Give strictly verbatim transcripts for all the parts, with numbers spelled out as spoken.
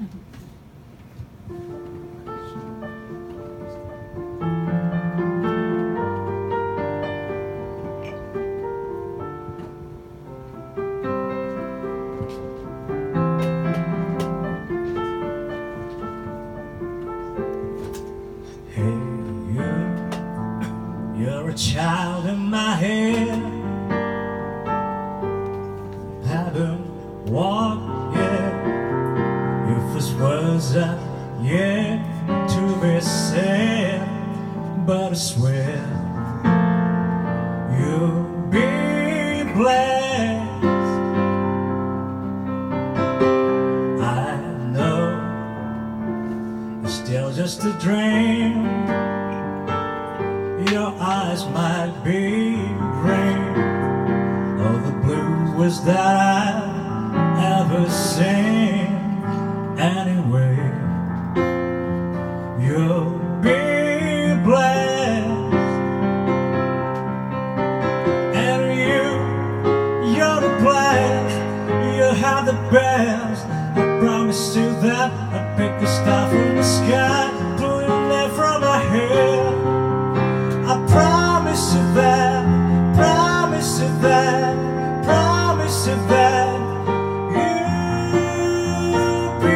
Hey, you, you're a child in my head. Haven't walked yet. Your first words are yet to be said, but I swear you'll be blessed. I know it's still just a dream. Your eyes might be green, all the bluest that I've ever seen. Anyway, you'll be blessed. And you, you're the blessed. You have the best. I promise you that I'll pick a star from the sky, pull your name from my head. I promise you that, promise you that, promise you that you'll be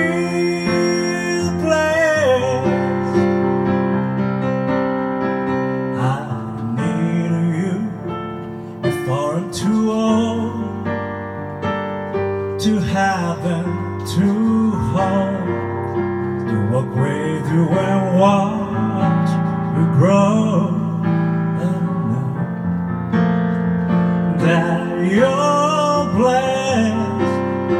blessed. I need you before I'm too old to heaven to hold, to walk with you and watch you grow. That you're blessed,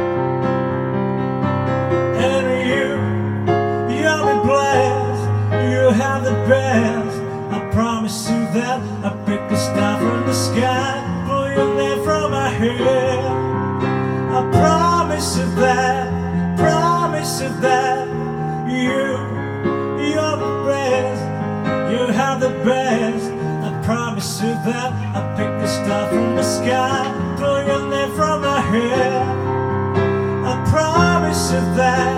and you, you'll be blessed. You have the best. I promise you that I pick a star from the sky, pull your name from my head. I promise you that, promise you that you, you're the best. You have the best. I promise you that I pick a star from the sky, pull your name from my head. I promise you that.